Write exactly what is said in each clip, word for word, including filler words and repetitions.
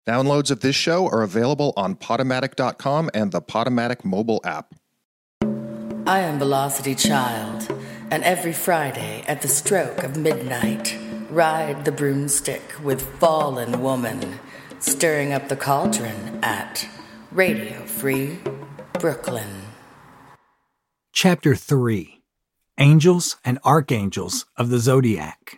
Downloads of this show are available on Podomatic dot com and the Podomatic mobile app. I am Velocity Child, and every Friday at the stroke of midnight, ride the broomstick with Fallen Woman, stirring up the cauldron at Radio Free Brooklyn. Chapter three. Angels and Archangels of the Zodiac.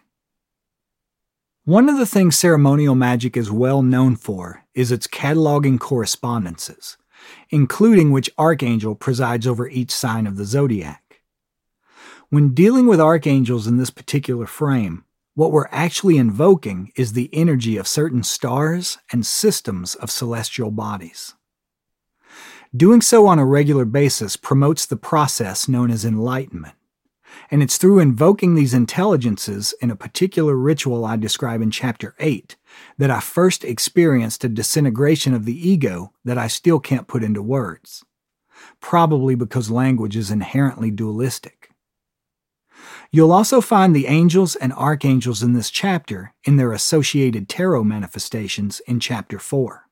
One of the things ceremonial magic is well known for is its cataloging correspondences, including which archangel presides over each sign of the zodiac. When dealing with archangels in this particular frame, what we're actually invoking is the energy of certain stars and systems of celestial bodies. Doing so on a regular basis promotes the process known as enlightenment, and it's through invoking these intelligences in a particular ritual I describe in Chapter eight that I first experienced a disintegration of the ego that I still can't put into words, probably because language is inherently dualistic. You'll also find the angels and archangels in this chapter in their associated tarot manifestations in Chapter four.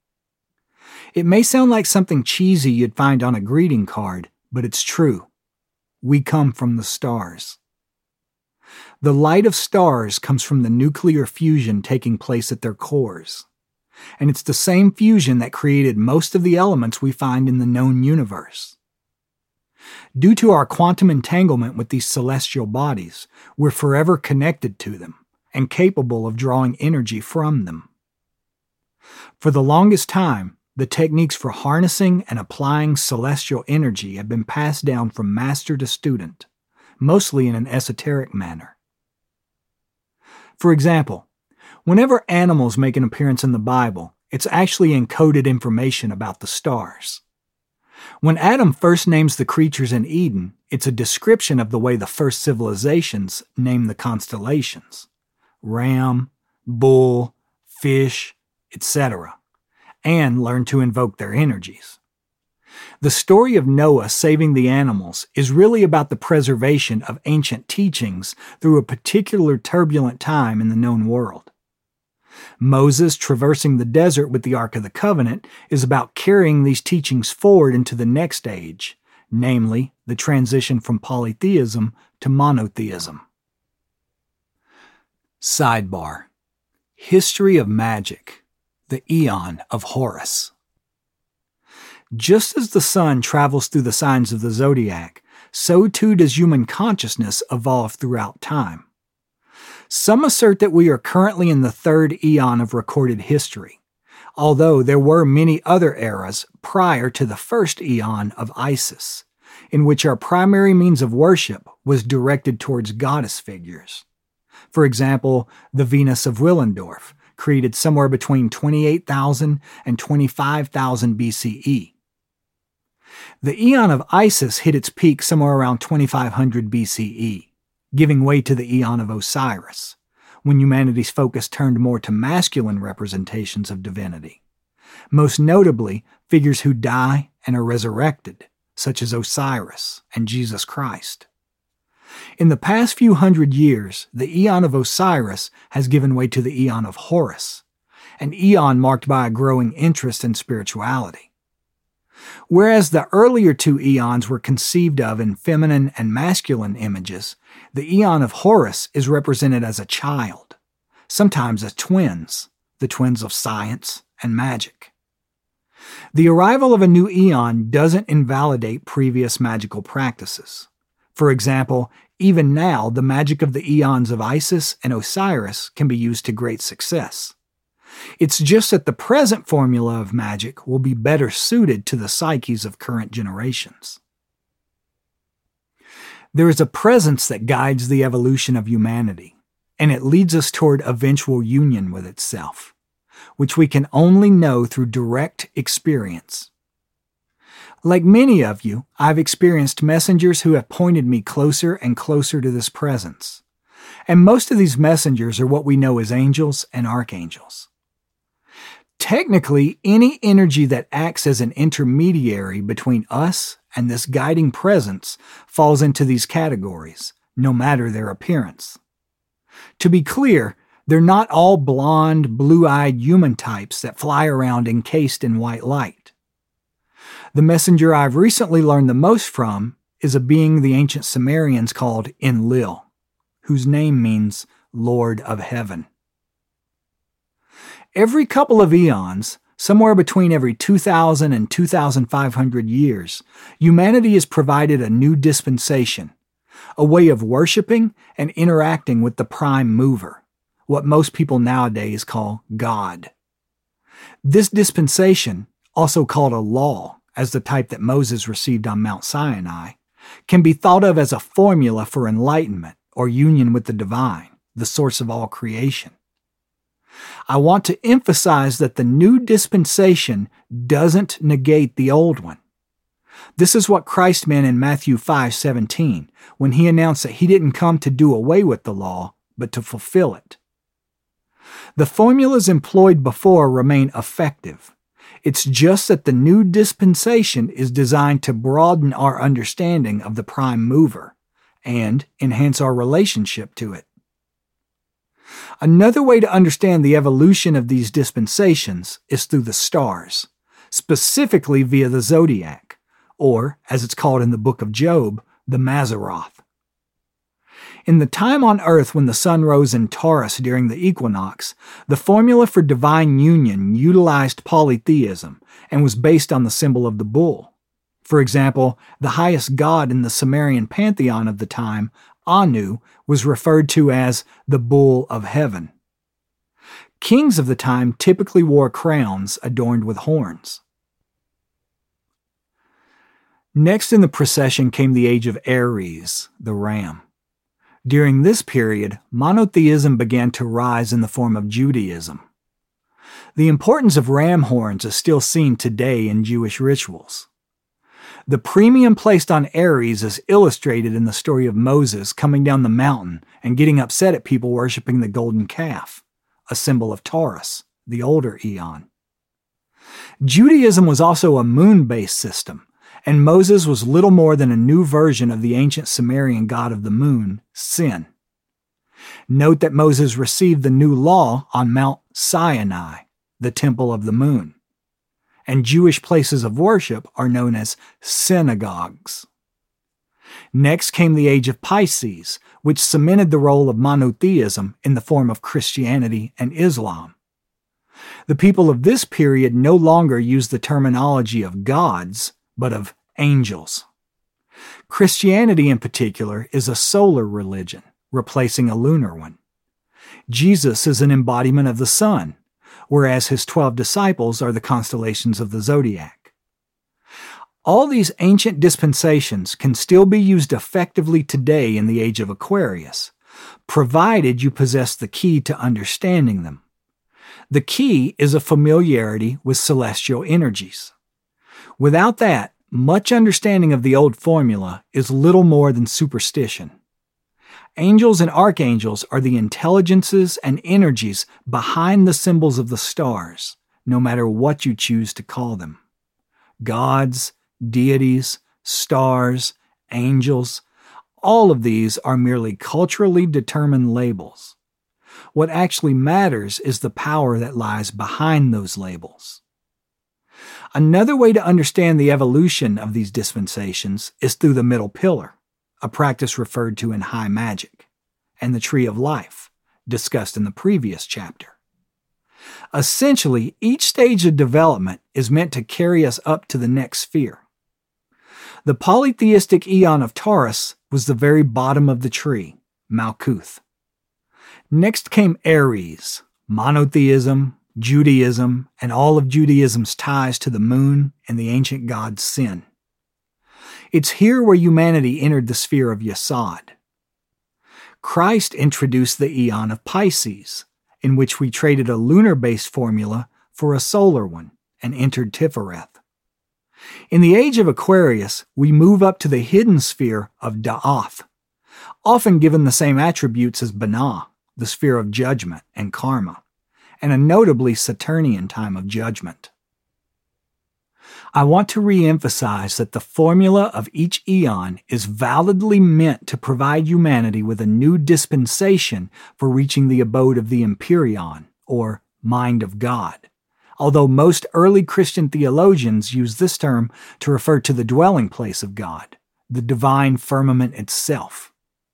It may sound like something cheesy you'd find on a greeting card, but it's true. We come from the stars. The light of stars comes from the nuclear fusion taking place at their cores, and it's the same fusion that created most of the elements we find in the known universe. Due to our quantum entanglement with these celestial bodies, we're forever connected to them and capable of drawing energy from them. For the longest time, the techniques for harnessing and applying celestial energy have been passed down from master to student, mostly in an esoteric manner. For example, whenever animals make an appearance in the Bible, it's actually encoded information about the stars. When Adam first names the creatures in Eden, it's a description of the way the first civilizations named the constellations: ram, bull, fish, et cetera, and learn to invoke their energies. The story of Noah saving the animals is really about the preservation of ancient teachings through a particular turbulent time in the known world. Moses traversing the desert with the Ark of the Covenant is about carrying these teachings forward into the next age, namely the transition from polytheism to monotheism. Sidebar: History of Magic. The Eon of Horus. Just as the sun travels through the signs of the zodiac, so too does human consciousness evolve throughout time. Some assert that we are currently in the third eon of recorded history, although there were many other eras prior to the first eon of Isis, in which our primary means of worship was directed towards goddess figures. For example, the Venus of Willendorf, created somewhere between twenty-eight thousand and twenty-five thousand B C E. The Eon of Isis hit its peak somewhere around twenty-five hundred B C E, giving way to the Eon of Osiris, when humanity's focus turned more to masculine representations of divinity, most notably figures who die and are resurrected, such as Osiris and Jesus Christ. In the past few hundred years, the Eon of Osiris has given way to the Eon of Horus, an eon marked by a growing interest in spirituality. Whereas the earlier two eons were conceived of in feminine and masculine images, the Eon of Horus is represented as a child, sometimes as twins, the twins of science and magic. The arrival of a new eon doesn't invalidate previous magical practices. For example, even now, the magic of the eons of Isis and Osiris can be used to great success. It's just that the present formula of magic will be better suited to the psyches of current generations. There is a presence that guides the evolution of humanity, and it leads us toward eventual union with itself, which we can only know through direct experience. Like many of you, I've experienced messengers who have pointed me closer and closer to this presence, and most of these messengers are what we know as angels and archangels. Technically, any energy that acts as an intermediary between us and this guiding presence falls into these categories, no matter their appearance. To be clear, They're not all blonde, blue-eyed human types that fly around encased in white light. The messenger I've recently learned the most from is a being the ancient Sumerians called Enlil, whose name means Lord of Heaven. Every couple of eons, somewhere between every two thousand and two thousand five hundred years, humanity is provided a new dispensation, a way of worshiping and interacting with the prime mover, what most people nowadays call God. This dispensation, also called a law, as the type that Moses received on Mount Sinai, can be thought of as a formula for enlightenment or union with the divine, the source of all creation. I want to emphasize that the new dispensation doesn't negate the old one. This is what Christ meant in Matthew five seventeen, when he announced that he didn't come to do away with the law, but to fulfill it. The formulas employed before remain effective. It's just that the new dispensation is designed to broaden our understanding of the prime mover and enhance our relationship to it. Another way to understand the evolution of these dispensations is through the stars, specifically via the zodiac, or, as it's called in the book of Job, the Mazzaroth. In the time on Earth when the sun rose in Taurus during the equinox, the formula for divine union utilized polytheism and was based on the symbol of the bull. For example, the highest god in the Sumerian pantheon of the time, Anu, was referred to as the Bull of Heaven. Kings of the time typically wore crowns adorned with horns. Next in the procession came the age of Aries, the ram. During this period, monotheism began to rise in the form of Judaism. The importance of ram horns is still seen today in Jewish rituals. The premium placed on Aries is illustrated in the story of Moses coming down the mountain and getting upset at people worshiping the golden calf, a symbol of Taurus, the older eon. Judaism was also a moon-based system, and Moses was little more than a new version of the ancient Sumerian god of the moon, Sin. Note that Moses received the new law on Mount Sinai, the temple of the moon, and Jewish places of worship are known as synagogues. Next came the age of Pisces, which cemented the role of monotheism in the form of Christianity and Islam. The people of this period no longer used the terminology of gods, but of angels. Christianity in particular is a solar religion, replacing a lunar one. Jesus is an embodiment of the sun, whereas his twelve disciples are the constellations of the zodiac. All these ancient dispensations can still be used effectively today in the age of Aquarius, provided you possess the key to understanding them. The key is a familiarity with celestial energies. Without that, much understanding of the old formula is little more than superstition. Angels and archangels are the intelligences and energies behind the symbols of the stars, no matter what you choose to call them. Gods, deities, stars, angels, all of these are merely culturally determined labels. What actually matters is the power that lies behind those labels. Another way to understand the evolution of these dispensations is through the middle pillar, a practice referred to in high magic, and the tree of life, discussed in the previous chapter. Essentially, each stage of development is meant to carry us up to the next sphere. The polytheistic eon of Taurus was the very bottom of the tree, Malkuth. Next came Aries, monotheism, Judaism, and all of Judaism's ties to the moon and the ancient god Sin. It's here where humanity entered the sphere of Yesod. Christ introduced the eon of Pisces, in which we traded a lunar-based formula for a solar one and entered Tifereth. In the age of Aquarius, we move up to the hidden sphere of Da'ath, often given the same attributes as Binah, the sphere of judgment and karma, and a notably Saturnian time of judgment. I want to re-emphasize that the formula of each eon is validly meant to provide humanity with a new dispensation for reaching the abode of the Empyrean, or mind of God, although most early Christian theologians use this term to refer to the dwelling place of God, the divine firmament itself.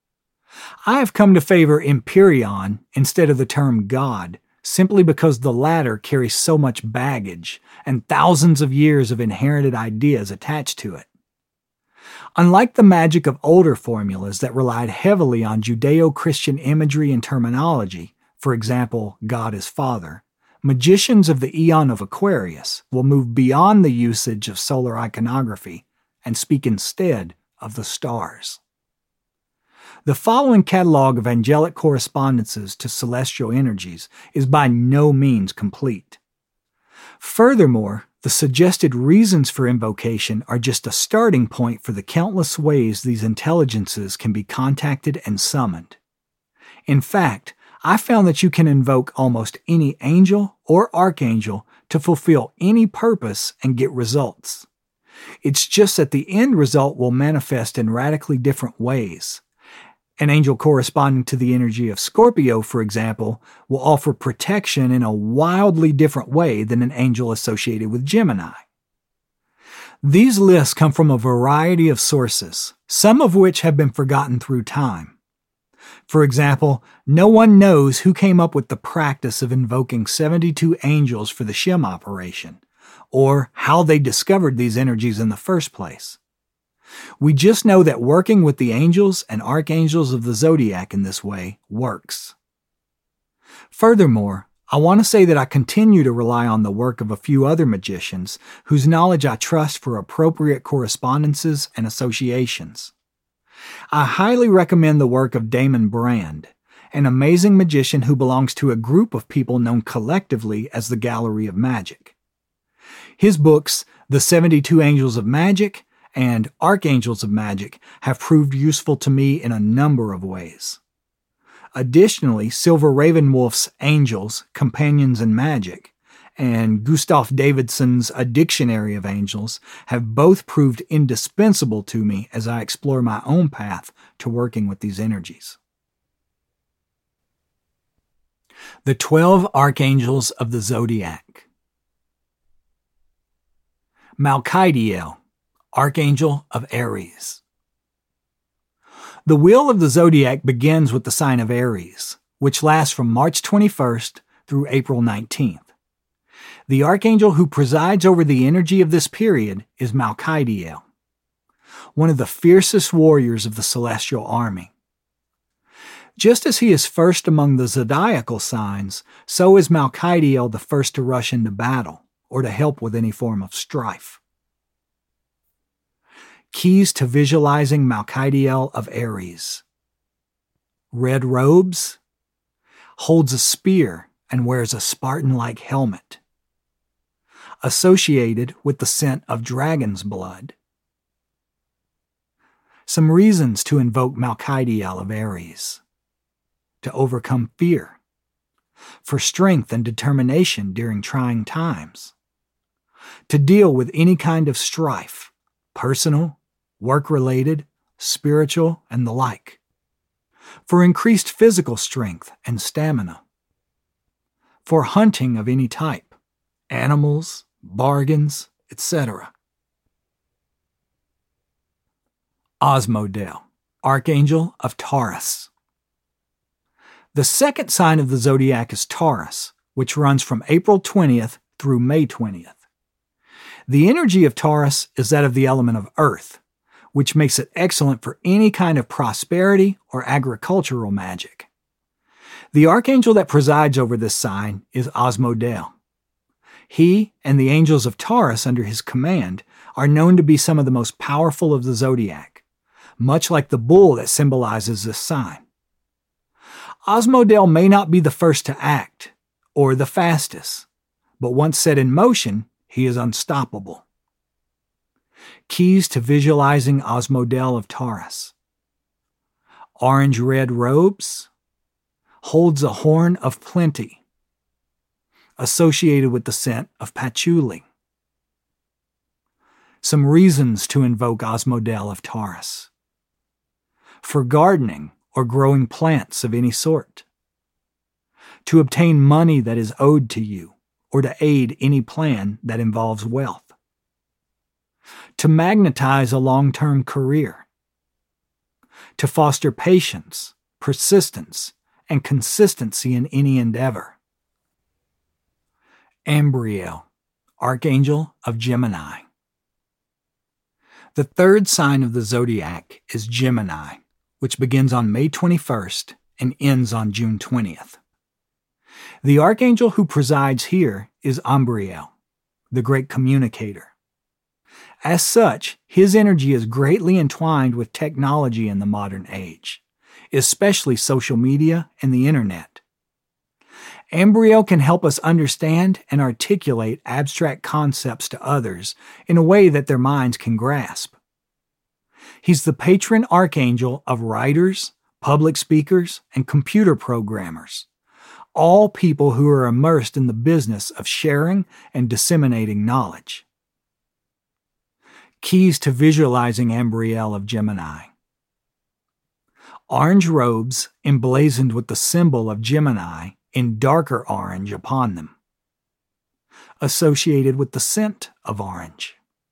I have come to favor Empyrean instead of the term God, simply because the latter carries so much baggage and thousands of years of inherited ideas attached to it. Unlike the magic of older formulas that relied heavily on Judeo-Christian imagery and terminology, for example, God is Father, magicians of the Eon of Aquarius will move beyond the usage of solar iconography and speak instead of the stars. The following catalog of angelic correspondences to celestial energies is by no means complete. Furthermore, the suggested reasons for invocation are just a starting point for the countless ways these intelligences can be contacted and summoned. In fact, I found that you can invoke almost any angel or archangel to fulfill any purpose and get results. It's just that the end result will manifest in radically different ways. An angel corresponding to the energy of Scorpio, for example, will offer protection in a wildly different way than an angel associated with Gemini. These lists come from a variety of sources, some of which have been forgotten through time. For example, no one knows who came up with the practice of invoking seventy-two angels for the Shem operation, or how they discovered these energies in the first place. We just know that working with the angels and archangels of the zodiac in this way works. Furthermore, I want to say that I continue to rely on the work of a few other magicians whose knowledge I trust for appropriate correspondences and associations. I highly recommend the work of Damon Brand, an amazing magician who belongs to a group of people known collectively as the Gallery of Magic. His books, The seventy-two Angels of Magic and Archangels of Magic, have proved useful to me in a number of ways. Additionally, Silver Ravenwolf's Angels, Companions in Magic, and Gustav Davidson's A Dictionary of Angels have both proved indispensable to me as I explore my own path to working with these energies. The Twelve Archangels of the Zodiac. Malchidiel, Archangel of Aries. The wheel of the zodiac begins with the sign of Aries, which lasts from March twenty-first through April nineteenth. The archangel who presides over the energy of this period is Malchidiel, one of the fiercest warriors of the celestial army. Just as he is first among the zodiacal signs, so is Malchidiel the first to rush into battle or to help with any form of strife. Keys to visualizing Malchidiel of Aries. Red robes, holds a spear and wears a Spartan-like helmet. Associated with the scent of dragon's blood. Some reasons to invoke Malchidiel of Aries. To overcome fear. For strength and determination during trying times. To deal with any kind of strife, personal, work-related, spiritual, and the like. For increased physical strength and stamina. For hunting of any type, animals, bargains, et cetera. Osmodel, Archangel of Taurus. The second sign of the zodiac is Taurus, which runs from April twentieth through May twentieth. The energy of Taurus is that of the element of earth, which makes it excellent for any kind of prosperity or agricultural magic. The archangel that presides over this sign is Osmodel. He and the angels of Taurus under his command are known to be some of the most powerful of the zodiac, much like the bull that symbolizes this sign. Osmodel may not be the first to act, or the fastest, but once set in motion, he is unstoppable. Keys to visualizing Osmodel of Taurus. Orange-red robes. Holds a horn of plenty. Associated with the scent of patchouli. Some reasons to invoke Osmodel of Taurus. For gardening or growing plants of any sort. To obtain money that is owed to you, or to aid any plan that involves wealth. To magnetize a long-term career. To foster patience, persistence, and consistency in any endeavor. Ambriel, Archangel of Gemini. The third sign of the zodiac is Gemini, which begins on May twenty-first and ends on June twentieth. The archangel who presides here is Ambriel, the great communicator. As such, his energy is greatly entwined with technology in the modern age, especially social media and the internet. Ambriel can help us understand and articulate abstract concepts to others in a way that their minds can grasp. He's the patron archangel of writers, public speakers, and computer programmers, all people who are immersed in the business of sharing and disseminating knowledge. Keys to visualizing Ambriel of Gemini. Orange robes emblazoned with the symbol of Gemini in darker orange upon them, associated with the scent of orange.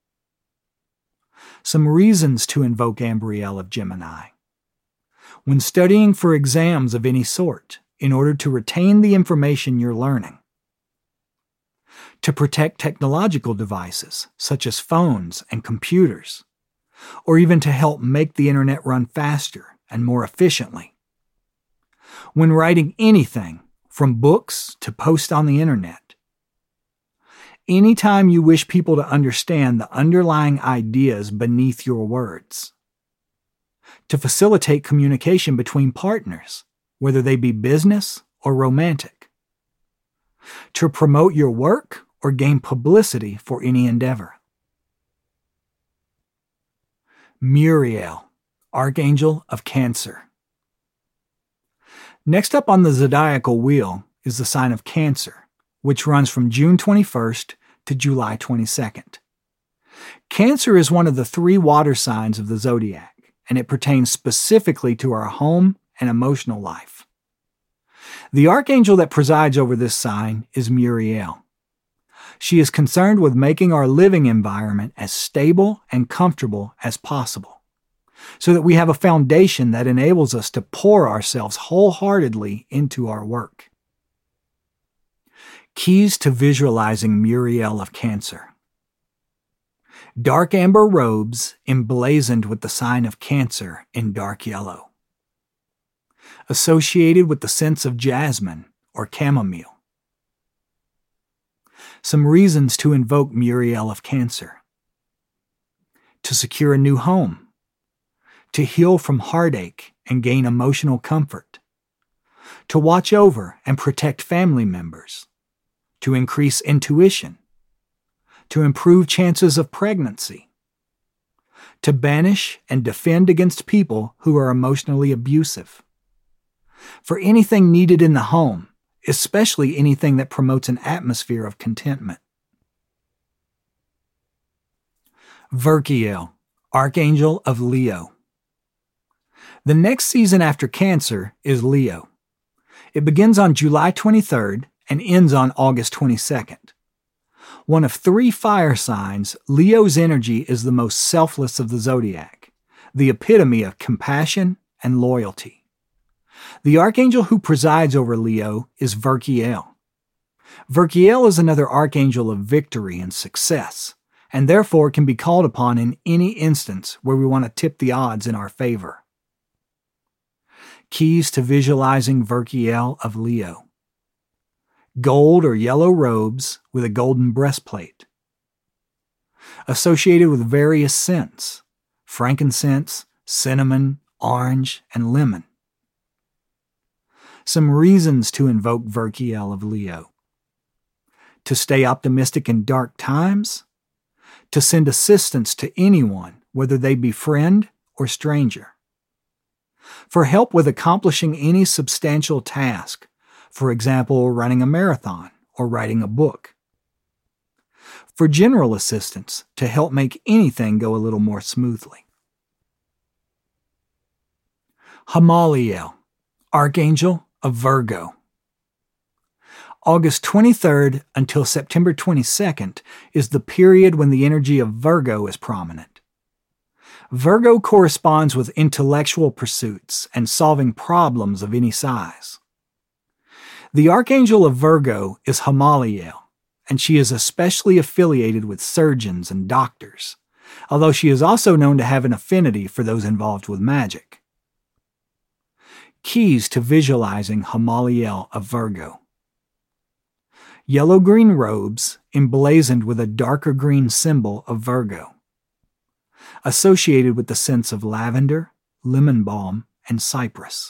Some reasons to invoke Ambriel of Gemini. When studying for exams of any sort, in order to retain the information you're learning. To protect technological devices, such as phones and computers, or even to help make the internet run faster and more efficiently. When writing anything, from books to posts on the internet. Anytime you wish people to understand the underlying ideas beneath your words. To facilitate communication between partners, whether they be business or romantic. To promote your work or gain publicity for any endeavor. Muriel, Archangel of Cancer. Next up on the zodiacal wheel is the sign of Cancer, which runs from June twenty-first to July twenty-second. Cancer is one of the three water signs of the zodiac, and it pertains specifically to our home and emotional life. The archangel that presides over this sign is Muriel. She is concerned with making our living environment as stable and comfortable as possible, so that we have a foundation that enables us to pour ourselves wholeheartedly into our work. Keys to visualizing Muriel of Cancer. Dark amber robes emblazoned with the sign of Cancer in dark yellow. Associated with the scents of jasmine or chamomile. Some reasons to invoke Muriel of Cancer. To secure a new home. To heal from heartache and gain emotional comfort. To watch over and protect family members. To increase intuition. To improve chances of pregnancy. To banish and defend against people who are emotionally abusive. For anything needed in the home, especially anything that promotes an atmosphere of contentment. Verchiel, Archangel of Leo. The next season after Cancer is Leo. It begins on July twenty-third and ends on August twenty-second. One of three fire signs, Leo's energy is the most selfless of the zodiac, the epitome of compassion and loyalty. The archangel who presides over Leo is Verchiel. Verchiel is another archangel of victory and success, and therefore can be called upon in any instance where we want to tip the odds in our favor. Keys to visualizing Verchiel of Leo. Gold or yellow robes with a golden breastplate. Associated with various scents, frankincense, cinnamon, orange, and lemon. Some reasons to invoke Verchiel of Leo. To stay optimistic in dark times. To send assistance to anyone, whether they be friend or stranger. For help with accomplishing any substantial task, for example, running a marathon or writing a book. for general assistance to help make anything go a little more smoothly. Hamaliel, Archangel of Virgo. August twenty-third until September twenty-second is the period when the energy of Virgo is prominent. Virgo corresponds with intellectual pursuits and solving problems of any size. The Archangel of Virgo is Hamaliel, and she is especially affiliated with surgeons and doctors, although she is also known to have an affinity for those involved with magic. Keys to visualizing Hamaliel of Virgo. Yellow-green robes emblazoned with a darker green symbol of Virgo, associated with the scents of lavender, lemon balm, and cypress.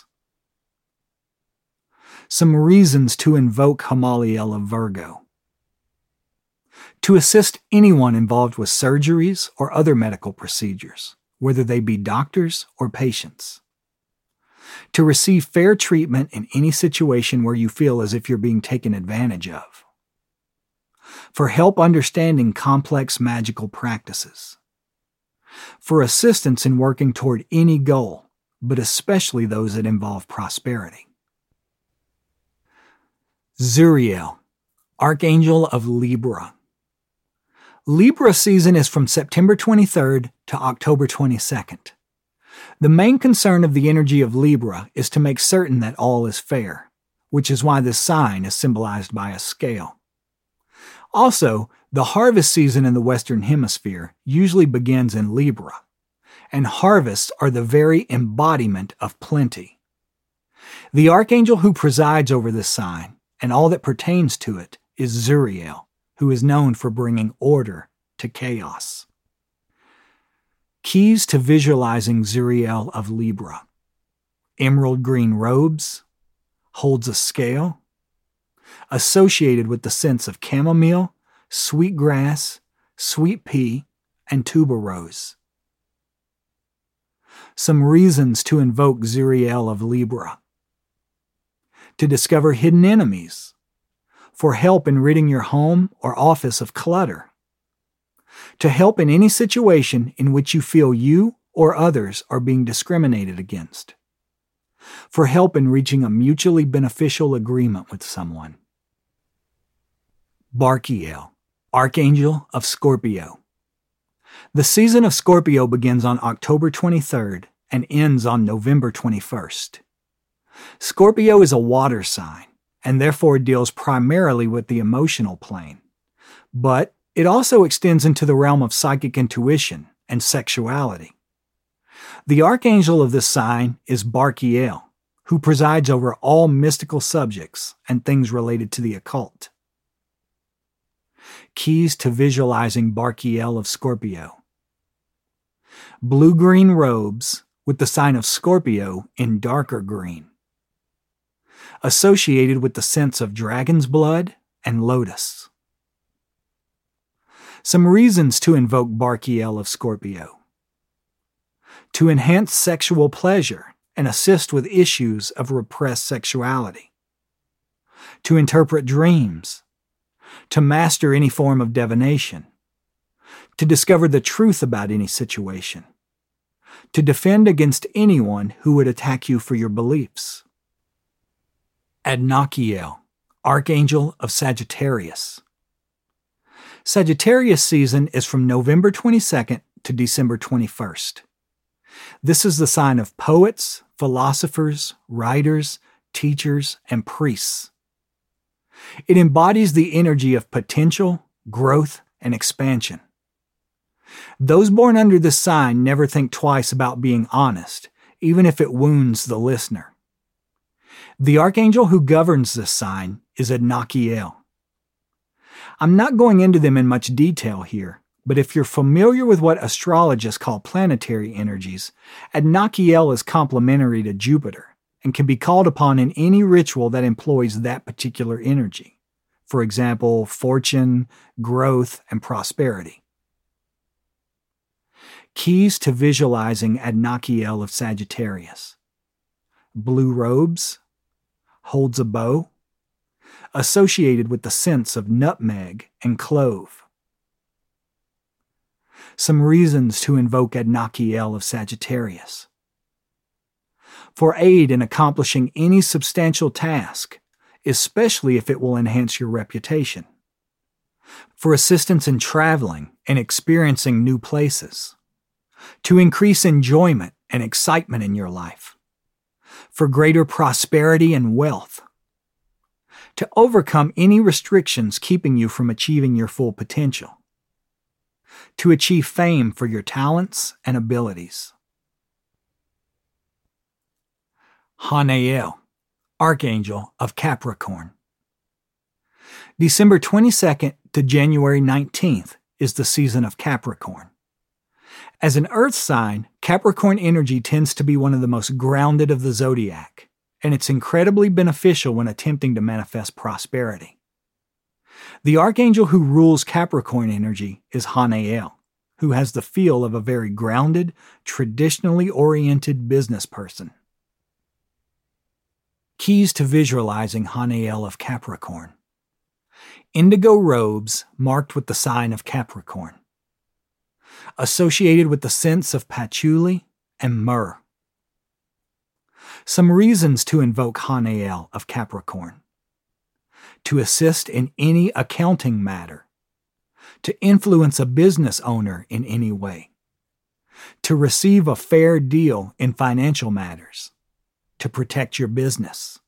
Some reasons to invoke Hamaliel of Virgo. To assist anyone involved with surgeries or other medical procedures, whether they be doctors or patients. To receive fair treatment in any situation where you feel as if you're being taken advantage of. For help understanding complex magical practices. For assistance in working toward any goal, but especially those that involve prosperity. Zuriel, Archangel of Libra. Libra season is from September twenty-third to October twenty-second. The main concern of the energy of Libra is to make certain that all is fair, which is why this sign is symbolized by a scale. Also, the harvest season in the Western Hemisphere usually begins in Libra, and harvests are the very embodiment of plenty. The archangel who presides over this sign, and all that pertains to it, is Zuriel, who is known for bringing order to chaos. Keys to visualizing Zuriel of Libra. Emerald green robes, holds a scale, associated with the scents of chamomile, sweet grass, sweet pea, and tuberose. Some reasons to invoke Zuriel of Libra. To discover hidden enemies, for help in ridding your home or office of clutter, to help in any situation in which you feel you or others are being discriminated against, for help in reaching a mutually beneficial agreement with someone. Barkiel, Archangel of Scorpio. The season of Scorpio begins on October twenty-third and ends on November twenty-first. Scorpio is a water sign, and therefore deals primarily with the emotional plane, but it also extends into the realm of psychic intuition and sexuality. The archangel of this sign is Barkiel, who presides over all mystical subjects and things related to the occult. Keys to visualizing Barkiel of Scorpio. Blue-green robes with the sign of Scorpio in darker green, associated with the scents of dragon's blood and lotus. Some reasons to invoke Barkiel of Scorpio. To enhance sexual pleasure and assist with issues of repressed sexuality. To interpret dreams. To master any form of divination. To discover the truth about any situation. To defend against anyone who would attack you for your beliefs. Adnachiel, Archangel of Sagittarius. Sagittarius season is from November twenty-second to December twenty-first. This is the sign of poets, philosophers, writers, teachers, and priests. It embodies the energy of potential, growth, and expansion. Those born under this sign never think twice about being honest, even if it wounds the listener. The archangel who governs this sign is Adnachiel. I'm not going into them in much detail here, but if you're familiar with what astrologists call planetary energies, Adnachiel is complementary to Jupiter and can be called upon in any ritual that employs that particular energy. For example, fortune, growth, and prosperity. Keys to visualizing Adnachiel of Sagittarius. Blue robes, holds a bow, associated with the scents of nutmeg and clove. Some reasons to invoke Adnakiel of Sagittarius. For aid in accomplishing any substantial task, especially if it will enhance your reputation. For assistance in traveling and experiencing new places. To increase enjoyment and excitement in your life. For greater prosperity and wealth. To overcome any restrictions keeping you from achieving your full potential. To achieve fame for your talents and abilities. Hanael, Archangel of Capricorn. December twenty-second to January nineteenth is the season of Capricorn. As an earth sign, Capricorn energy tends to be one of the most grounded of the zodiac, and it's incredibly beneficial when attempting to manifest prosperity. The archangel who rules Capricorn energy is Hanael, who has the feel of a very grounded, traditionally oriented business person. Keys to visualizing Hanael of Capricorn. Indigo robes marked with the sign of Capricorn. Associated with the scents of patchouli and myrrh. Some reasons to invoke Hanael of Capricorn. To assist in any accounting matter. To influence a business owner in any way. To receive a fair deal in financial matters. To protect your business.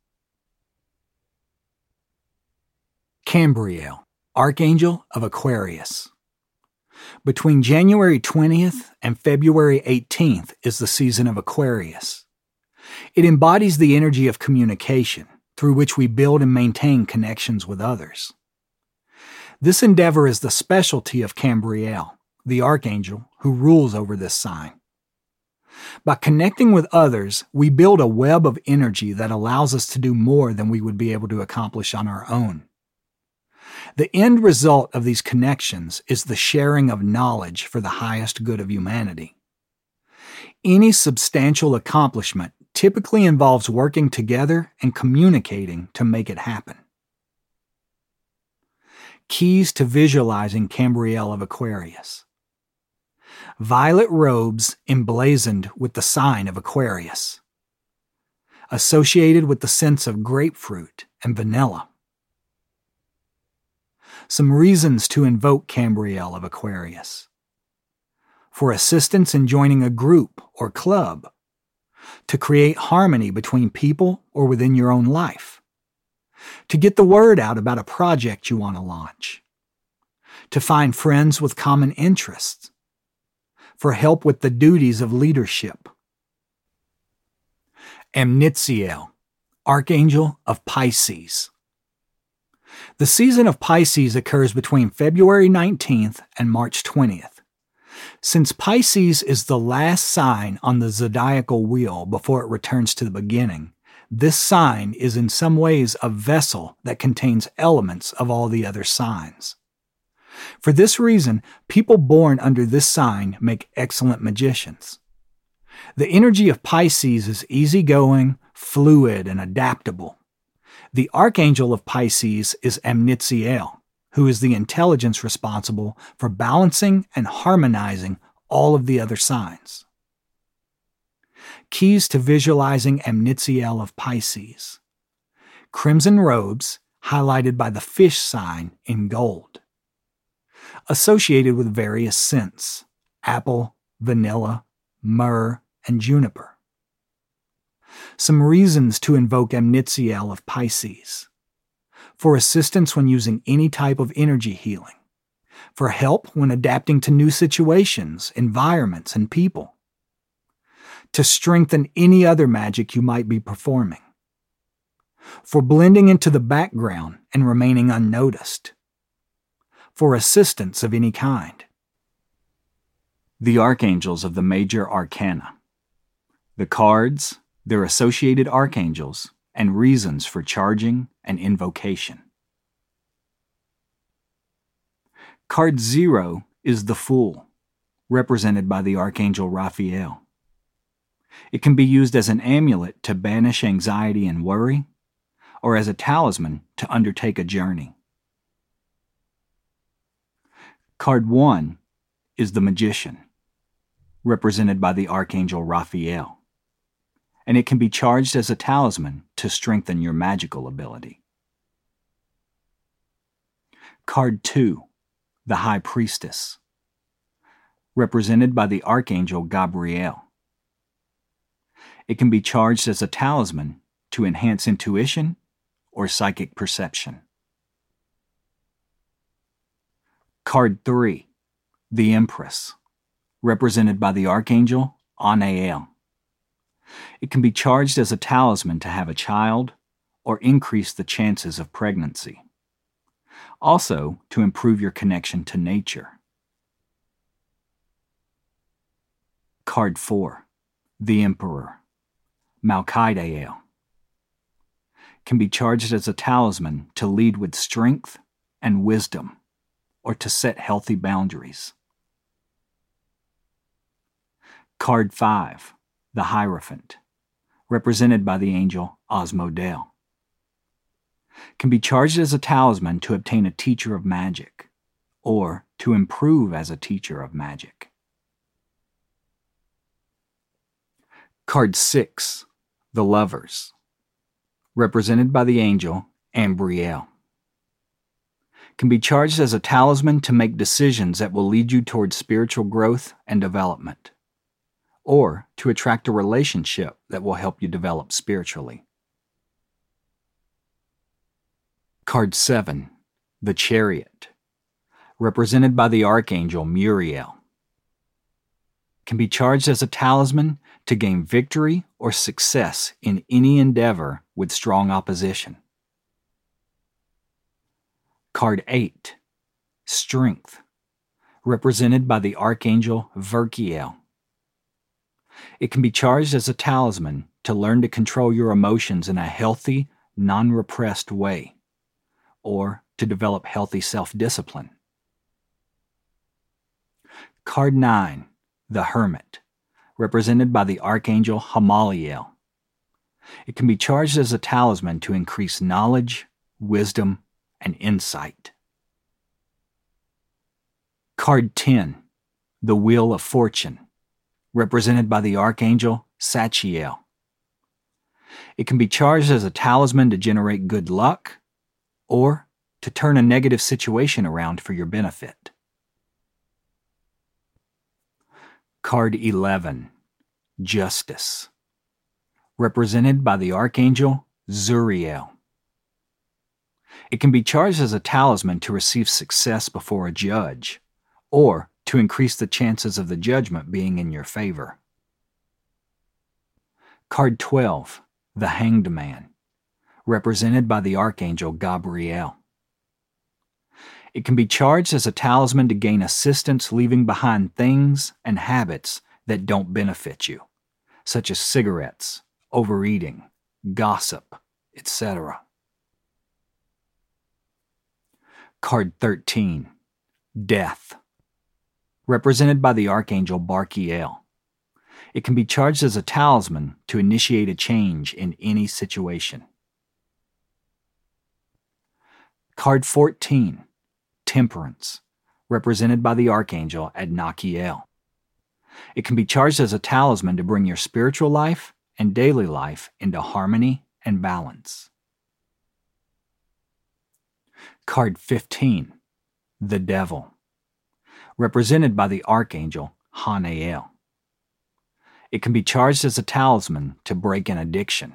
Cambriel, Archangel of Aquarius. Between January twentieth and February eighteenth is the season of Aquarius. It embodies the energy of communication, through which we build and maintain connections with others. This endeavor is the specialty of Cambriel, the archangel who rules over this sign. By connecting with others, we build a web of energy that allows us to do more than we would be able to accomplish on our own. The end result of these connections is the sharing of knowledge for the highest good of humanity. Any substantial accomplishment typically involves working together and communicating to make it happen. Keys to visualizing Cambriel of Aquarius. Violet robes emblazoned with the sign of Aquarius. Associated with the scents of grapefruit and vanilla. Some reasons to invoke Cambriel of Aquarius. For assistance in joining a group or club. To create harmony between people or within your own life. To get the word out about a project you want to launch. To find friends with common interests. For help with the duties of leadership. Amnitziel, Archangel of Pisces. The season of Pisces occurs between February nineteenth and March twentieth. Since Pisces is the last sign on the zodiacal wheel before it returns to the beginning, this sign is in some ways a vessel that contains elements of all the other signs. For this reason, people born under this sign make excellent magicians. The energy of Pisces is easygoing, fluid, and adaptable. The archangel of Pisces is Amnitziel, who is the intelligence responsible for balancing and harmonizing all of the other signs. Keys to visualizing Amnitziel of Pisces. Crimson robes, highlighted by the fish sign in gold. Associated with various scents, apple, vanilla, myrrh, and juniper. Some reasons to invoke Amnitziel of Pisces. For assistance when using any type of energy healing. For help when adapting to new situations, environments, and people. To strengthen any other magic you might be performing. For blending into the background and remaining unnoticed. For assistance of any kind. The archangels of the major arcana. The cards, their associated archangels, and reasons for charging and invocation. Card zero is the Fool, represented by the archangel Raphael. It can be used as an amulet to banish anxiety and worry, or as a talisman to undertake a journey. Card one is the Magician, represented by the Archangel Raphael, and it can be charged as a talisman to strengthen your magical ability. Card two, the High Priestess, represented by the Archangel Gabriel. It can be charged as a talisman to enhance intuition or psychic perception. Card three, the Empress, represented by the Archangel Anael. It can be charged as a talisman to have a child or increase the chances of pregnancy. Also, to improve your connection to nature. Card four, the Emperor, Malchidael. Can be charged as a talisman to lead with strength and wisdom, or to set healthy boundaries. Card five, the Hierophant, represented by the angel Asmodel. Can be charged as a talisman to obtain a teacher of magic, or to improve as a teacher of magic. Card six, the Lovers, represented by the angel Ambriel. Can be charged as a talisman to make decisions that will lead you towards spiritual growth and development, or to attract a relationship that will help you develop spiritually. Card seven, the Chariot, represented by the Archangel Muriel. Can be charged as a talisman to gain victory or success in any endeavor with strong opposition. Card eight, Strength, represented by the Archangel Verkiel. It can be charged as a talisman to learn to control your emotions in a healthy, non-repressed way, or to develop healthy self-discipline. Card nine, the Hermit, represented by the Archangel Hamaliel. It can be charged as a talisman to increase knowledge, wisdom, and insight. Card ten, the Wheel of Fortune, represented by the Archangel Sachiel. It can be charged as a talisman to generate good luck, or to turn a negative situation around for your benefit. Card eleven, Justice, represented by the Archangel Zuriel. It can be charged as a talisman to receive success before a judge, or to increase the chances of the judgment being in your favor. Card twelve, the Hanged Man, represented by the Archangel Gabriel. It can be charged as a talisman to gain assistance leaving behind things and habits that don't benefit you, such as cigarettes, overeating, gossip, et cetera. Card thirteen, Death, represented by the Archangel Barkiel. It can be charged as a talisman to initiate a change in any situation. Card fourteen, Temperance, represented by the Archangel Adnakiel. It can be charged as a talisman to bring your spiritual life and daily life into harmony and balance. Card fifteen, the Devil, represented by the Archangel Hanael. It can be charged as a talisman to break an addiction.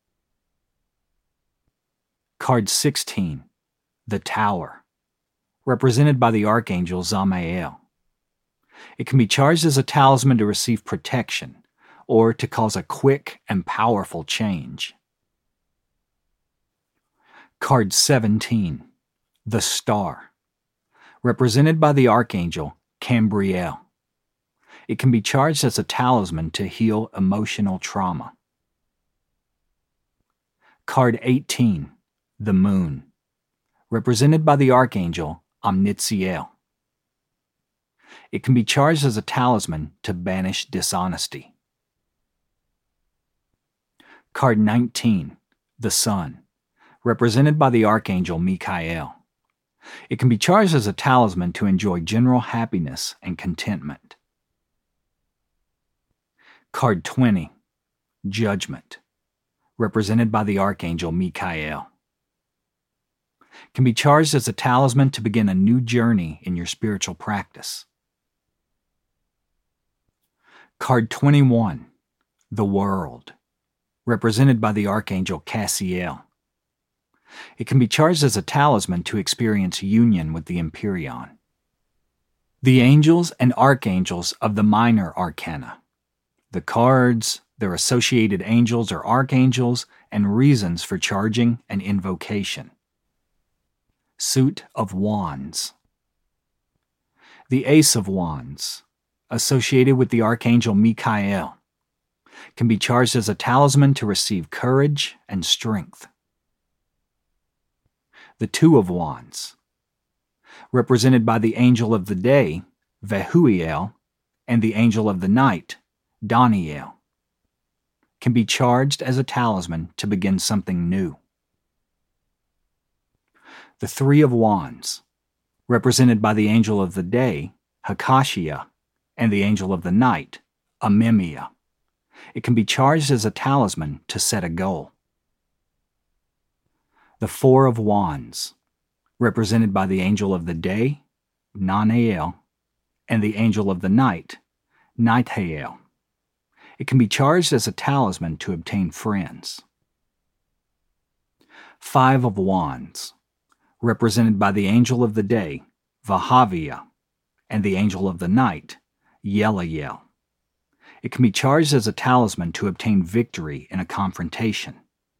Card sixteen, the Tower, represented by the Archangel Zamael. It can be charged as a talisman to receive protection, or to cause a quick and powerful change. Card seventeen, the Star, represented by the Archangel Cambriel. It can be charged as a talisman to heal emotional trauma. Card eighteen, the Moon, represented by the Archangel Omnitziel. It can be charged as a talisman to banish dishonesty. Card nineteen, the Sun, represented by the Archangel Michael. It can be charged as a talisman to enjoy general happiness and contentment. Card twenty, Judgment, represented by the Archangel Michael. Can be charged as a talisman to begin a new journey in your spiritual practice. Card twenty-one, The World, represented by the Archangel Cassiel. It can be charged as a talisman to experience union with the Empyrean. The angels and archangels of the minor arcana. The cards, their associated angels or archangels, and reasons for charging and invocation. Suit of Wands. The Ace of Wands, associated with the Archangel Michael, can be charged as a talisman to receive courage and strength. The Two of Wands, represented by the Angel of the Day, Vehuiel, and the Angel of the Night, Daniel, can be charged as a talisman to begin something new. The Three of Wands, represented by the Angel of the Day, Hakashia, and the Angel of the Night, Amemia. It can be charged as a talisman to set a goal. The Four of Wands, represented by the Angel of the Day, Nanael, and the Angel of the Night, Nighthael. It can be charged as a talisman to obtain friends. Five of Wands, represented by the Angel of the Day, Vahavia, and the Angel of the Night, Yelael. It can be charged as a talisman to obtain victory in a confrontation.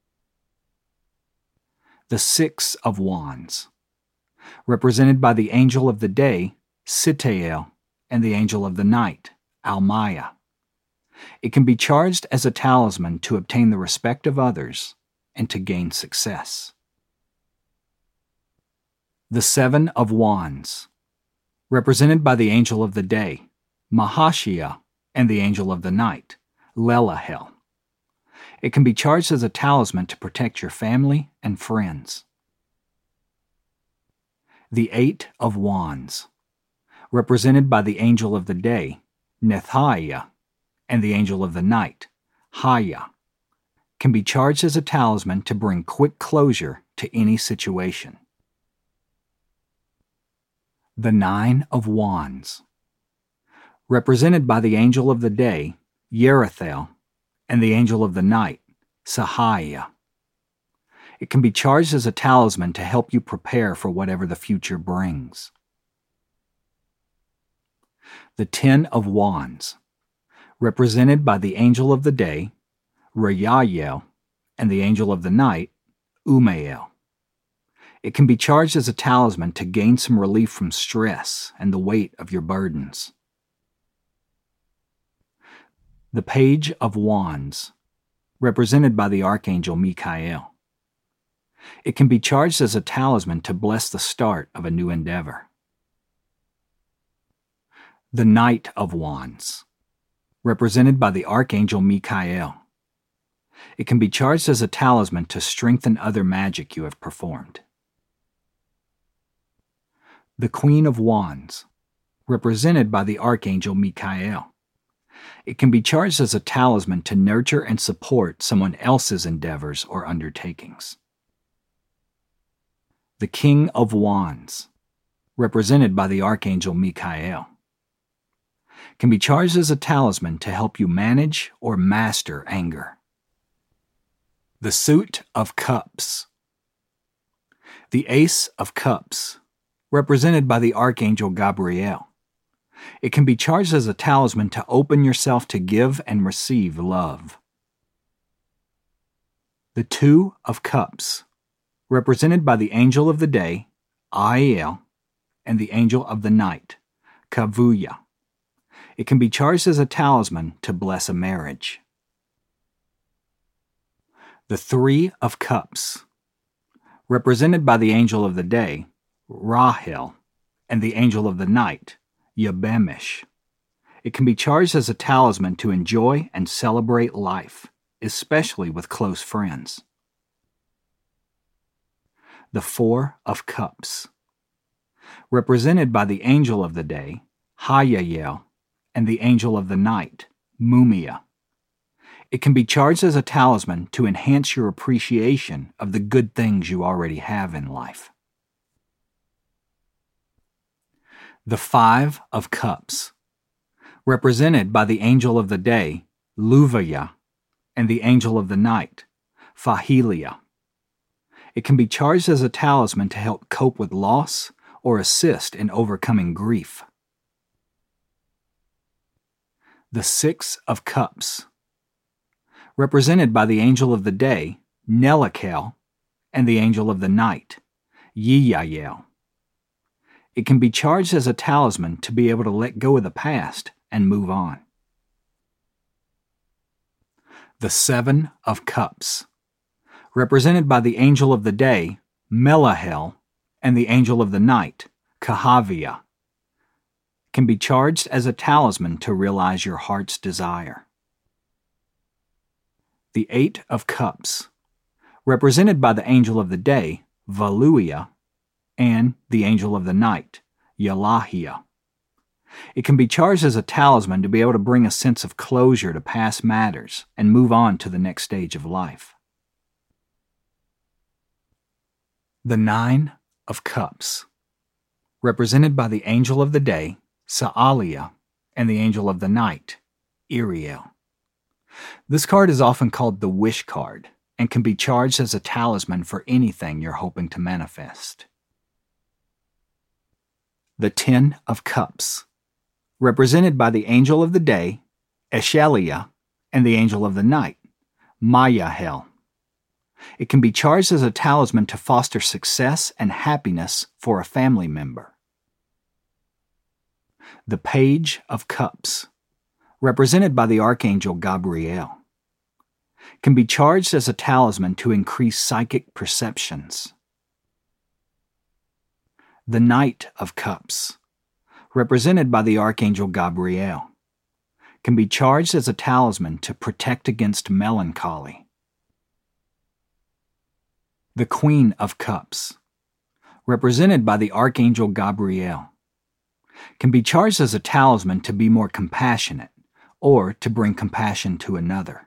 The Six of Wands, represented by the Angel of the Day, Sitael, and the Angel of the Night, Almaya. It can be charged as a talisman to obtain the respect of others and to gain success. The Seven of Wands, represented by the Angel of the Day, Mahashia, and the Angel of the Night, Lelahel. It can be charged as a talisman to protect your family and friends. The Eight of Wands, represented by the Angel of the Day, Nethaiah, and the Angel of the Night, Haya, can be charged as a talisman to bring quick closure to any situation. The Nine of Wands, represented by the Angel of the Day, Yerethel, and the Angel of the Night, Sahaya. It can be charged as a talisman to help you prepare for whatever the future brings. The Ten of Wands, represented by the Angel of the Day, Rayael, and the Angel of the Night, Umael. It can be charged as a talisman to gain some relief from stress and the weight of your burdens. The Page of Wands, represented by the Archangel Michael. It can be charged as a talisman to bless the start of a new endeavor. The Knight of Wands, represented by the Archangel Michael. It can be charged as a talisman to strengthen other magic you have performed. The Queen of Wands, represented by the Archangel Michael. It can be charged as a talisman to nurture and support someone else's endeavors or undertakings. The King of Wands, represented by the Archangel Michael. Can be charged as a talisman to help you manage or master anger. The Suit of Cups. The Ace of Cups, represented by the Archangel Gabriel. It can be charged as a talisman to open yourself to give and receive love. The Two of Cups, represented by the Angel of the Day, Aiel, and the Angel of the Night, Kavuya. It can be charged as a talisman to bless a marriage. The Three of Cups, represented by the Angel of the Day, Rahel, and the Angel of the Night, Yabemish. It can be charged as a talisman to enjoy and celebrate life, especially with close friends. The Four of Cups, represented by the angel of the day, Hayayel, and the angel of the night, Mumia. It can be charged as a talisman to enhance your appreciation of the good things you already have in life. The Five of Cups, represented by the angel of the day, Luvaya, and the angel of the night, Fahilia. It can be charged as a talisman to help cope with loss or assist in overcoming grief. The Six of Cups, represented by the angel of the day, Nelakel, and the angel of the night, Yiyayel. It can be charged as a talisman to be able to let go of the past and move on. The Seven of Cups, represented by the angel of the day, Melahel, and the angel of the night, Kahavia, can be charged as a talisman to realize your heart's desire. The Eight of Cups, represented by the angel of the day, Valuia, and the angel of the night, Yalahia. It can be charged as a talisman to be able to bring a sense of closure to past matters and move on to the next stage of life. The Nine of Cups, represented by the angel of the day, Sa'alia, and the angel of the night, Iriel. This card is often called the Wish card and can be charged as a talisman for anything you're hoping to manifest. The Ten of Cups, represented by the angel of the day, Eshelia, and the angel of the night, Mayahel. It can be charged as a talisman to foster success and happiness for a family member. The Page of Cups, represented by the archangel Gabriel, can be charged as a talisman to increase psychic perceptions. The Knight of Cups, represented by the archangel Gabriel, can be charged as a talisman to protect against melancholy. The Queen of Cups, represented by the archangel Gabriel, can be charged as a talisman to be more compassionate or to bring compassion to another.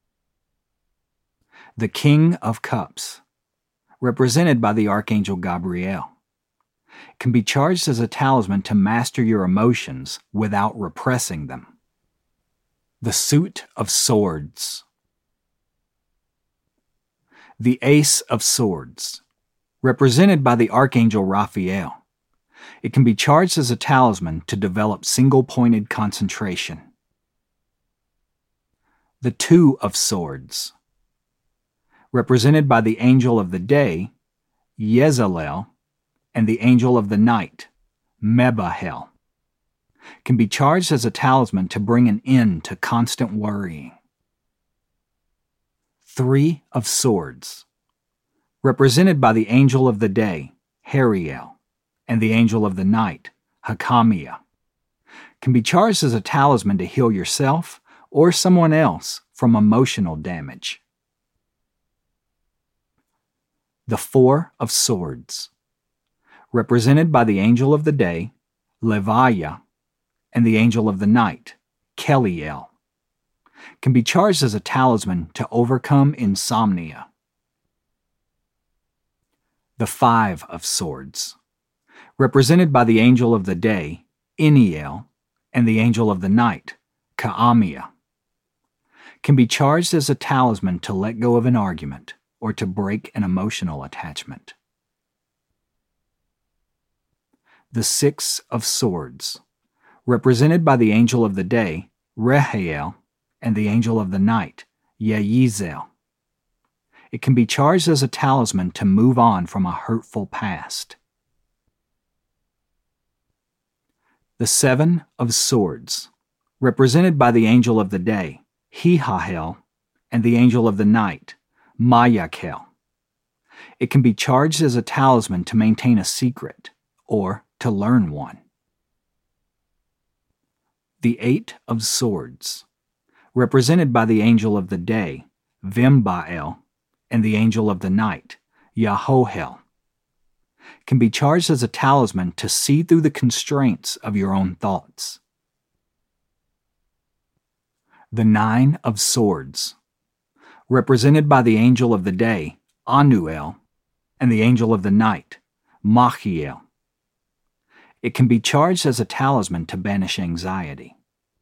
The King of Cups, represented by the archangel Gabriel, can be charged as a talisman to master your emotions without repressing them. The Suit of Swords. The Ace of Swords, represented by the archangel Raphael. It can be charged as a talisman to develop single-pointed concentration. The Two of Swords, represented by the angel of the day, Yezalel, and the angel of the night, Mebahel, can be charged as a talisman to bring an end to constant worrying. Three of Swords, represented by the angel of the day, Hariel, and the angel of the night, Hakamia, can be charged as a talisman to heal yourself or someone else from emotional damage. The Four of Swords, represented by the angel of the day, Levaya, and the angel of the night, Keliel, can be charged as a talisman to overcome insomnia. The Five of Swords, represented by the angel of the day, Iniel, and the angel of the night, Kaamia, can be charged as a talisman to let go of an argument or to break an emotional attachment. The Six of Swords, represented by the angel of the day, Rehael, and the angel of the night, Yeyizel. It can be charged as a talisman to move on from a hurtful past. The Seven of Swords, represented by the angel of the day, Hihahel, and the angel of the night, Mayakel. It can be charged as a talisman to maintain a secret or to learn one. The Eight of Swords, represented by the angel of the day, Vimbael, and the angel of the night, Yahohel. can be charged as a talisman to see through the constraints of your own thoughts. The Nine of Swords, represented by the angel of the day, Anuel, and the angel of the night, Machiel. It can be charged as a talisman to banish anxiety.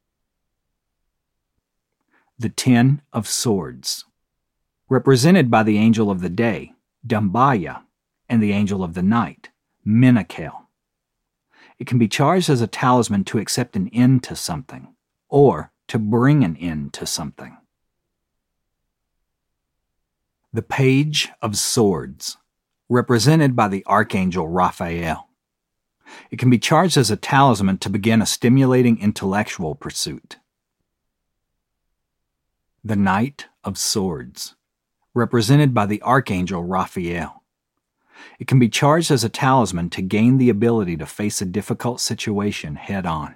The Ten of Swords, represented by the angel of the day, Dambaya, and the angel of the night, Minakel. It can be charged as a talisman to accept an end to something, or to bring an end to something. The Page of Swords, represented by the archangel Raphael. It can be charged as a talisman to begin a stimulating intellectual pursuit. The Knight of Swords, represented by the archangel Raphael. It can be charged as a talisman to gain the ability to face a difficult situation head-on.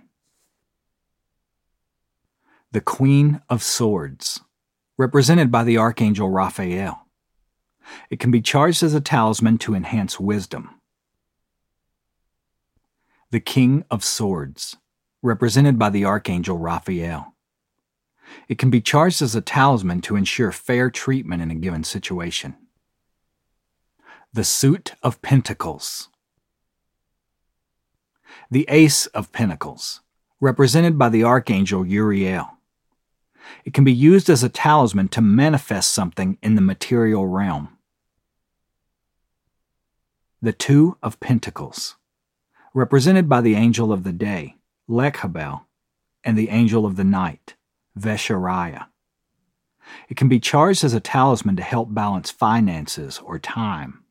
The Queen of Swords, represented by the archangel Raphael. It can be charged as a talisman to enhance wisdom. The King of Swords, represented by the archangel Raphael. It can be charged as a talisman to ensure fair treatment in a given situation. The Suit of Pentacles. The Ace of Pentacles, represented by the archangel Uriel. It can be used as a talisman to manifest something in the material realm. The Two of Pentacles, represented by the angel of the day, Lekhabel, and the angel of the night, Veshariah. It can be charged as a talisman to help balance finances or time.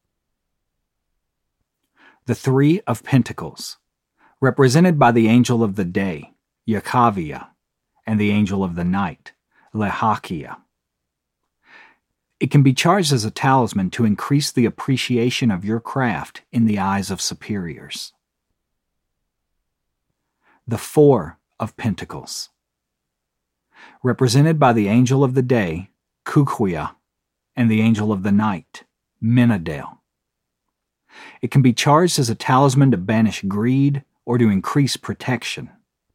The Three of Pentacles, represented by the angel of the day, Yakavia, and the angel of the night, Lehakia. It can be charged as a talisman to increase the appreciation of your craft in the eyes of superiors. The Four of Pentacles, represented by the angel of the day, Kukwia, and the angel of the night, Minadel. It can be charged as a talisman to banish greed or to increase protection.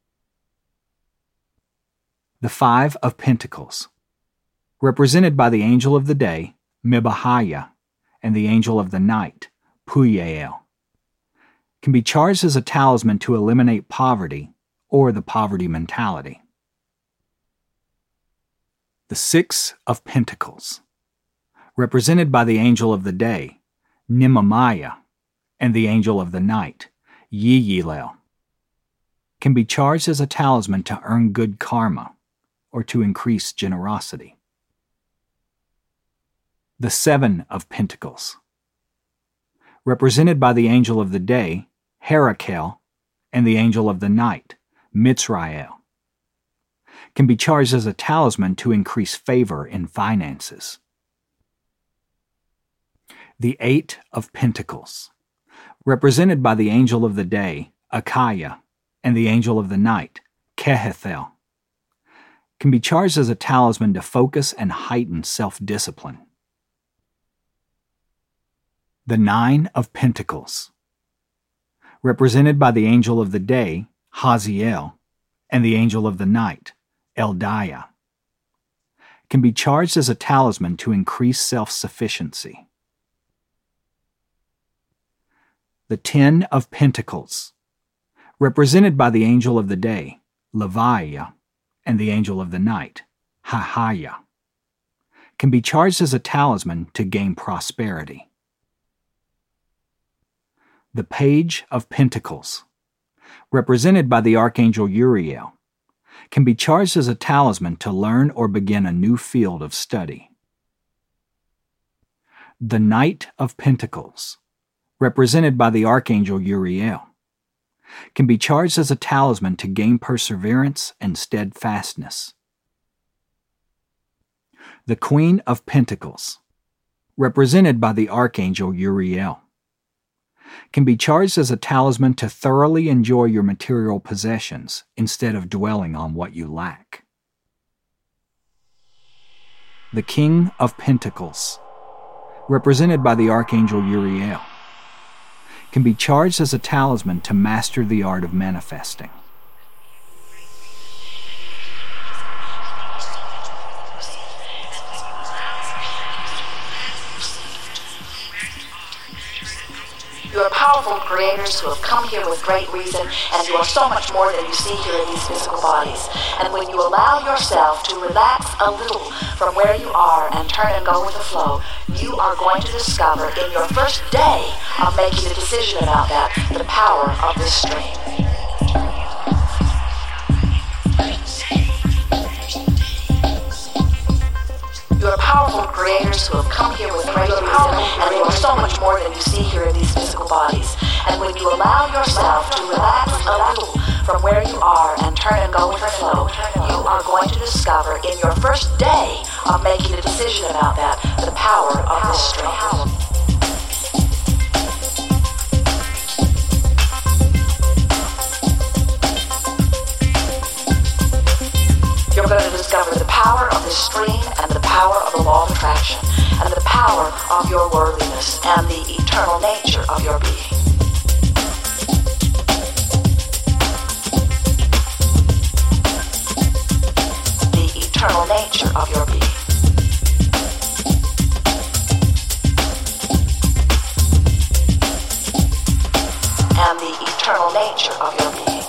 The Five of Pentacles, represented by the angel of the day, Mibahaya, and the angel of the night, Puyael, can be charged as a talisman to eliminate poverty or the poverty mentality. The Six of Pentacles, represented by the angel of the day, Nimamaya, and the angel of the night, Yiyilel, can be charged as a talisman to earn good karma or to increase generosity. The Seven of Pentacles, represented by the angel of the day, Herakel, and the angel of the night, Mitzrael, can be charged as a talisman to increase favor in finances. The Eight of Pentacles, represented by the angel of the day, Akaya, and the angel of the night, Kehethel, can be charged as a talisman to focus and heighten self-discipline. The Nine of Pentacles, represented by the angel of the day, Haziel, and the angel of the night, Eldaya, can be charged as a talisman to increase self-sufficiency. The Ten of Pentacles, represented by the angel of the day, Leviah, and the angel of the night, Hahaya, can be charged as a talisman to gain prosperity. The Page of Pentacles, represented by the archangel Uriel, can be charged as a talisman to learn or begin a new field of study. The Knight of Pentacles, represented by the archangel Uriel, can be charged as a talisman to gain perseverance and steadfastness. The Queen of Pentacles, represented by the archangel Uriel, can be charged as a talisman to thoroughly enjoy your material possessions instead of dwelling on what you lack. The King of Pentacles, represented by the archangel Uriel, can be charged as a talisman to master the art of manifesting. You are powerful creators who have come here with great reason, and you are so much more than you see here in these physical bodies. And when you allow yourself to relax a little from where you are and turn and go with the flow, you are going to discover in your first day of making a decision about that, the power of this stream. You are powerful creators who have come here with great reason, and you are so much more than you see here in these physical bodies. And when you allow yourself to relax a little from where you are and turn and go with the flow, you are going to discover in your first day of making a decision about that, the power of this stream. You're going to discover the power of this stream and the power of the law of attraction and the power of your worthiness and the eternal nature of your being. The eternal nature of your being. And the eternal nature of your being.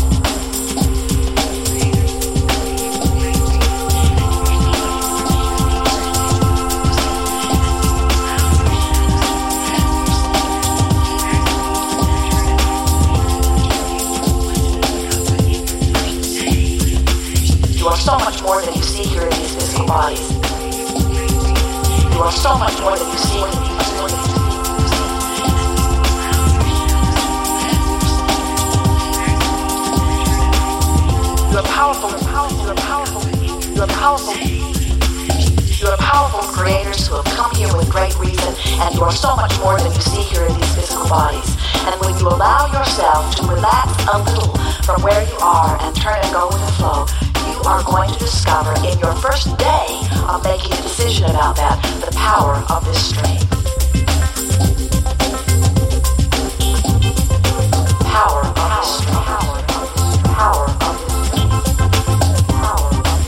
You are so much more than you see here in these physical bodies. You are so much more than you see in these bodies. You are powerful, powerful, you are powerful, you are powerful. You are powerful creators who have come here with great reason, and you are so much more than you see here in these physical bodies. And when you allow yourself to relax a little from where you are and turn and go with the flow, you are going to discover in your first day of making a decision about that, the power of this stream. Power of this stream. Power of this stream. Power of this stream. Power of this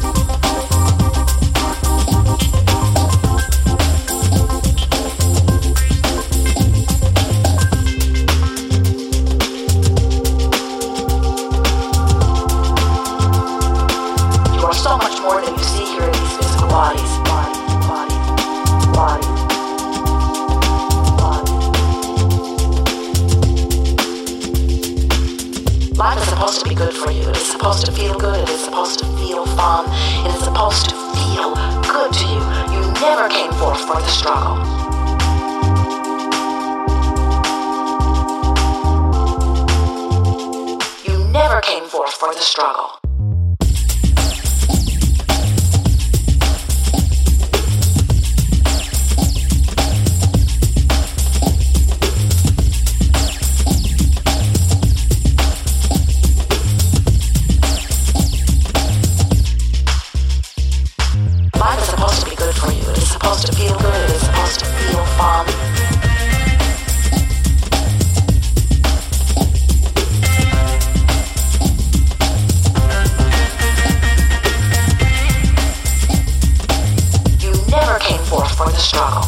so much more than you see here in these physical bodies. Body, body, body, body. Life is supposed to be good for you. It is supposed to feel good. It is supposed to feel fun. It is supposed to feel good to you. You never came forth for the struggle. You never came forth for the struggle. Life is supposed to be good for you. It is supposed to feel good. It is supposed to feel fun. You never came forth for the struggle.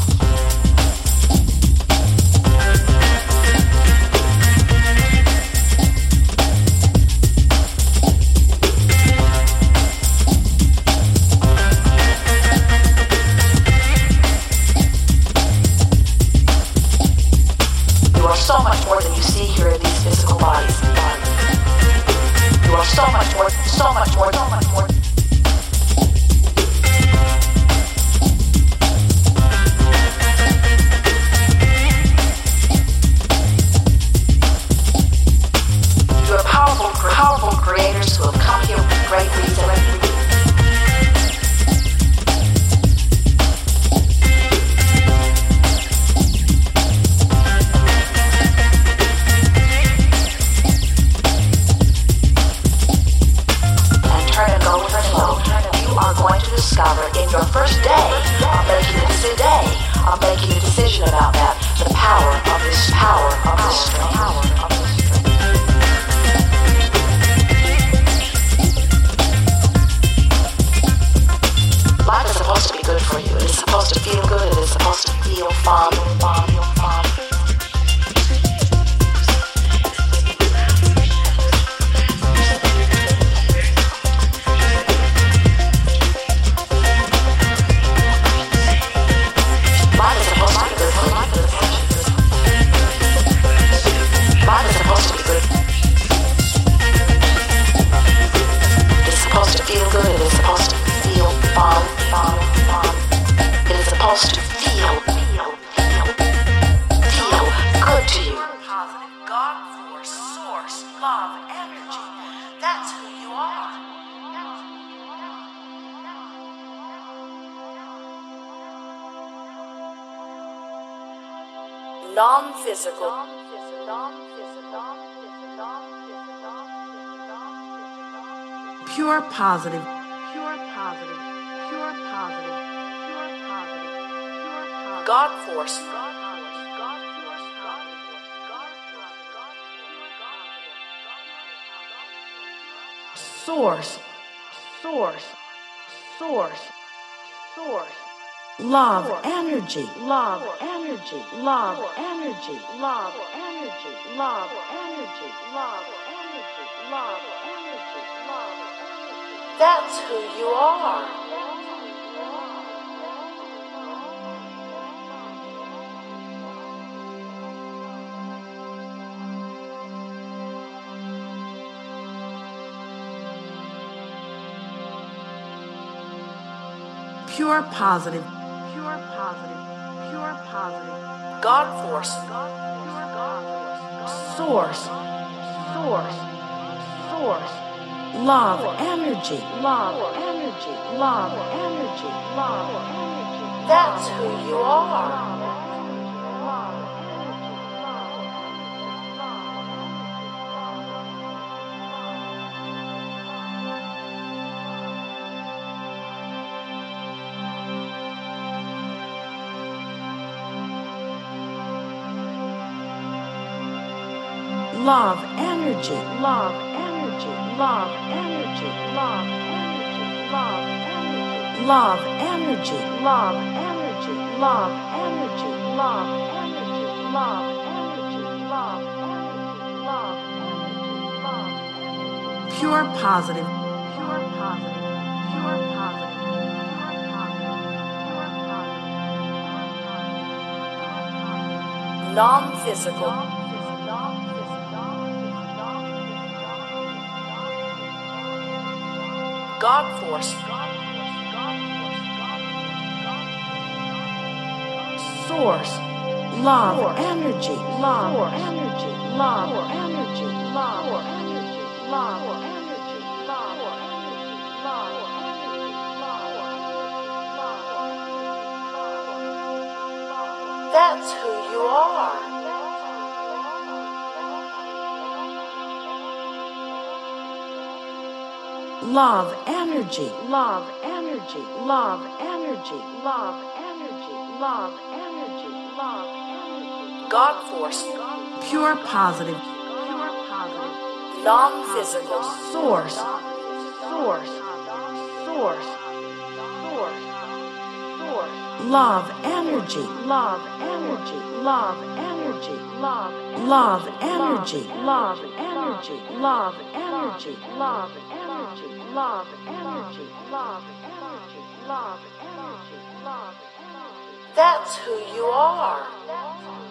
So much more than you see here in these physical bodies. You are so much more, so much more, so much more. You are powerful, powerful creators who have come here with great reason. Discover in your first day of making a day of making a decision about that, the power of this power of the string. Power of the string. Life is supposed to be good for you. It is supposed to feel good. It is supposed to feel fun, fun, fun. Non-physical. Pure positive. Pure positive. Pure positive. Pure positive. Pure positive. God force. Source. Source. Source. Source. Love, energy, love, energy, love, energy, love, energy, love, energy, love, energy, love, energy, love, energy. That's who you are. Pure positive. Pure positive, pure positive. God force. Source, source, source. Love, energy, love, energy, love, energy, love, energy. That's who you are. Love, energy, love, energy, love, energy, love, energy, love, energy, love, energy, love, energy, love, energy, love, energy, love, energy, love, energy, love, energy, love. Pure positive, pure positive, pure positive, pure positive, pure positive. Non-physical. God force. Source. Love, energy, love, energy, love, energy, love, energy, love, energy, love, energy, love, energy, love. That's who you are. Love, energy, love, energy, love, energy, love, energy, love, energy, love, energy. God force. Pure positive, pure positive. Non-physical. Source, source, source, source, source. Love, energy, love, energy, love, energy, love, love, energy, love, energy, love, energy, love, energy, love, energy, love, energy, love, energy, love, energy. That's who you are.